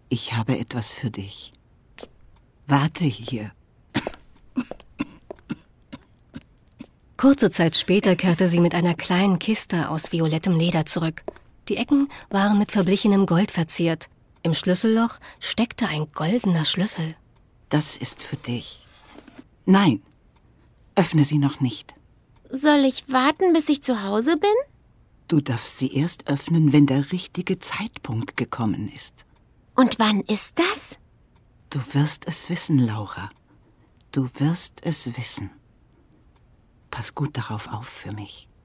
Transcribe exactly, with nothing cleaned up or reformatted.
Ich habe etwas für dich. Warte hier. Kurze Zeit später kehrte sie mit einer kleinen Kiste aus violettem Leder zurück. Die Ecken waren mit verblichenem Gold verziert. Im Schlüsselloch steckte ein goldener Schlüssel. Das ist für dich. Nein, öffne sie noch nicht. Soll ich warten, bis ich zu Hause bin? Du darfst sie erst öffnen, wenn der richtige Zeitpunkt gekommen ist. Und wann ist das? Du wirst es wissen, Laura. Du wirst es wissen. Pass gut darauf auf für mich.